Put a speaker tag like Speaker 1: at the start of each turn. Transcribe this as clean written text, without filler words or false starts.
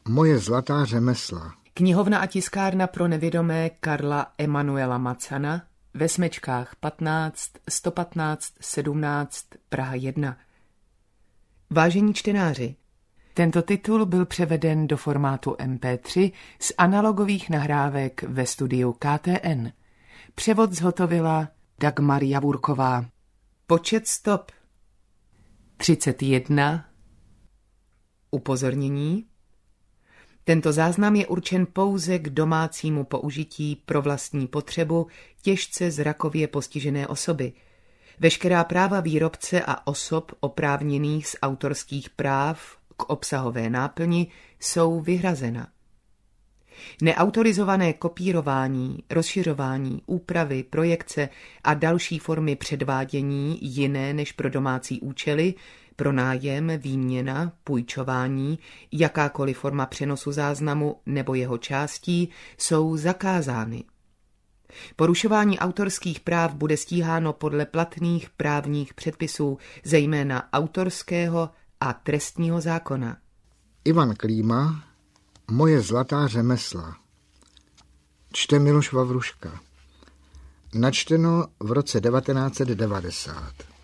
Speaker 1: Moje zlatá řemesla.
Speaker 2: Knihovna a tiskárna pro nevědomé Karla Emanuela Macana ve Smečkách 15 115 17 Praha 1. Vážení čtenáři, tento titul byl převeden do formátu MP3 z analogových nahrávek ve studiu KTN. Převod zhotovila Dagmar Javurková. Počet stop 31. Upozornění. Tento záznam je určen pouze k domácímu použití pro vlastní potřebu těžce zrakově postižené osoby. Veškerá práva výrobce a osob oprávněných z autorských práv k obsahové náplni jsou vyhrazena. Neautorizované kopírování, rozšiřování, úpravy, projekce a další formy předvádění jiné než pro domácí účely, pronájem, výměna, půjčování, jakákoliv forma přenosu záznamu nebo jeho částí jsou zakázány. Porušování autorských práv bude stíháno podle platných právních předpisů, zejména autorského a trestního zákona.
Speaker 1: Ivan Klíma, Moje zlatá řemesla. Čte Miloš Vavruška. Načteno v roce 1990.